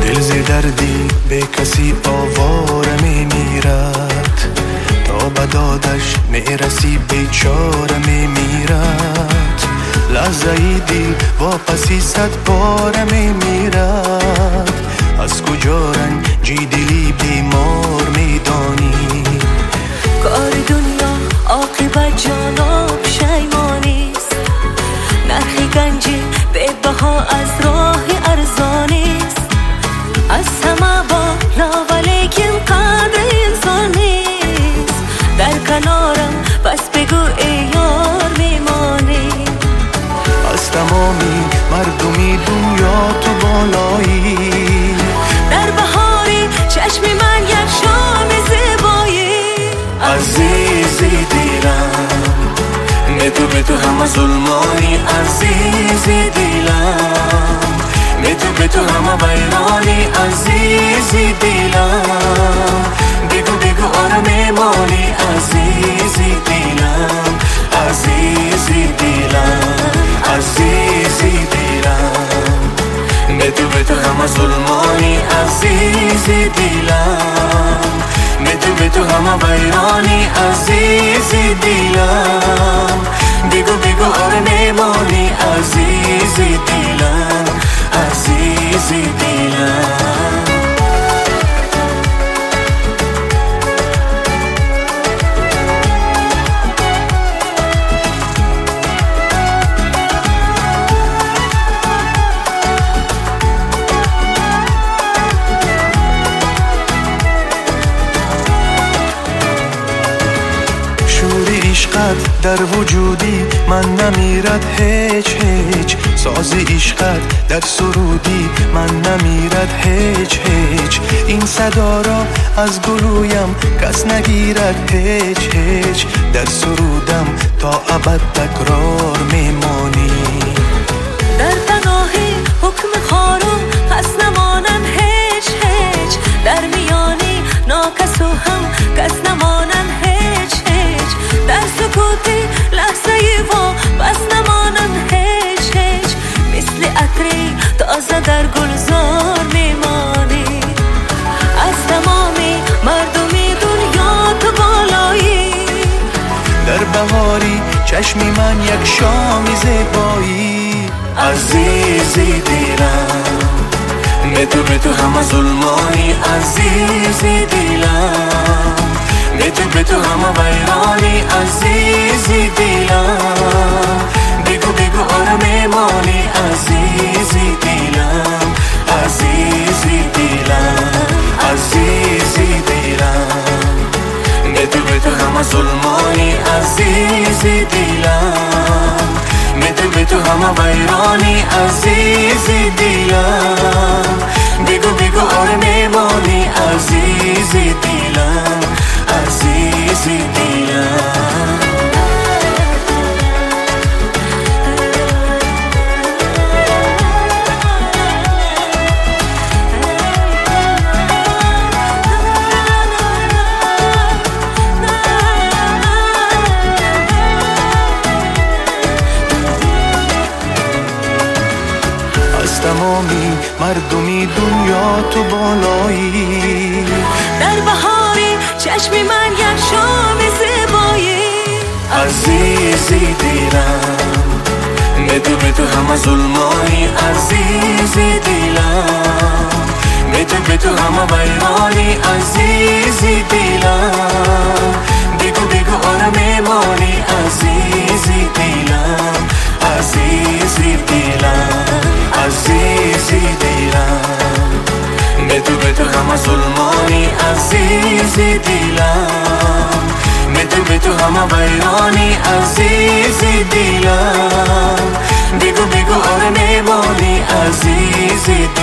دل ز دردی به کسی آواره میمیرد، تا به دادش میرسی بیچاره میمیرد. لحظه ای دل واپسی 100 باره میمیرد، از کجا رنجی دلی بیمار میدانی؟ کار دنیا عاقبت جانب شیمانیست، نرخ گنجی به بها از راه ارزانیست. از همه بالا ولیکن قدر انسان نیست، در کنارم بس بگو ای یار میمانی. از تمامی مردمی دنیا تو بالایی، در بهاری چشم من یک شام زیبایی. عزیزی دیلم به تو همه ظلمانی، عزیزی دیلم به تو همه ویرانی، عزیزی دیلم بگو آره میمانی، عزیزی دیلم عزیزی دیلم عزیزی دیلم به تو همه ظلمانی، عزیزی دیلم به تو همه ویرانی، عزیزی دیلم بگو آره میمانی، عزیزی دیلم عزیزی دیلم. عشقت در وجودی من نمیرد هیچ، ساز عشقت در سرودی من نمیرد هیچ. این صدا را از گلویم کس نگیرد هیچ، در سرودم تا ابد تکرار میمانی. در پناهی حکم خارم پس نمانم هیچ، در میانی ناکس و هم کس نمانم هیچ، در سکوتی لحظه و بس نمانم هیچ، مثل عطری تازه در گلزار میمانی. از تمامی مردمی دنیا تو بالایی، در بهاری چشمی من یک شام زیبایی. عزیزی دیلم به تو همه ظلمانی، عزیزی دیلم به تو همه ویرانی، عزیزی دیلم بگو آره میمانی، عزیزی دیلم عزیزی دیلم عزیزی دیلم به تو همه ظلمانی، عزیزی دیلم به تو همه ویرانی، عزیزی دیلم بگو آره میمانی، عزیزی دیلم عزیزی دیلم. از تمامی مردمی دنیا تو بالایی، در بهاری چشم من یک شام زیبایی. عزیزی دیلم به تو همه ظلمانی، عزیزی دیلم به تو همه ویرانی، عزیزی دیلم بگو آره میمانی، عزیزی دیلم عزیزی دیلم عزیزی دیلم به تو همه ظلمانی، عزیزی دیلم به تو همه ویرانی، عزیزی دیلم بگو آره میمانی، عزیزی